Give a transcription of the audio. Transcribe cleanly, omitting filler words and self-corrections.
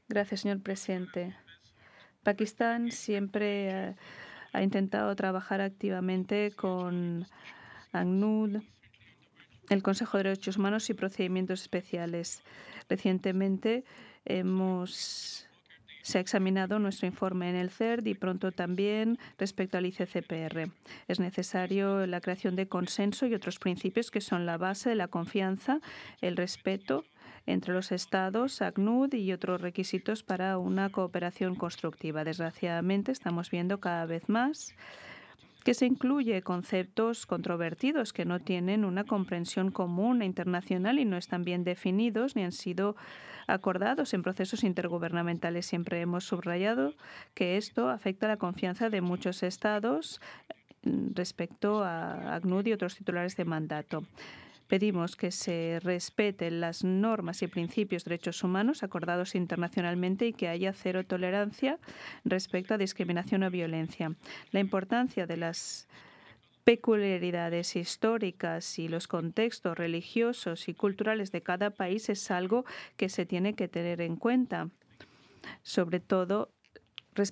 Gracias, señor presidente. Pakistán siempre ha intentado trabajar activamente con ACNUR, el Consejo de Derechos Humanos y procedimientos especiales. Recientemente se ha examinado nuestro informe en el CERD y pronto también respecto al ICCPR. Es necesario la creación de consenso y otros principios que son la base de la confianza, el respeto entre los Estados, ACNUR y otros requisitos para una cooperación constructiva. Desgraciadamente, estamos viendo cada vez más que se incluye conceptos controvertidos que no tienen una comprensión común e internacional y no están bien definidos ni han sido acordados en procesos intergubernamentales. Siempre hemos subrayado que esto afecta la confianza de muchos estados respecto a ACNUR y otros titulares de mandato. Pedimos que se respeten las normas y principios de derechos humanos acordados internacionalmente y que haya cero tolerancia respecto a discriminación o violencia. La importancia de las peculiaridades históricas y los contextos religiosos y culturales de cada país es algo que se tiene que tener en cuenta, sobre todo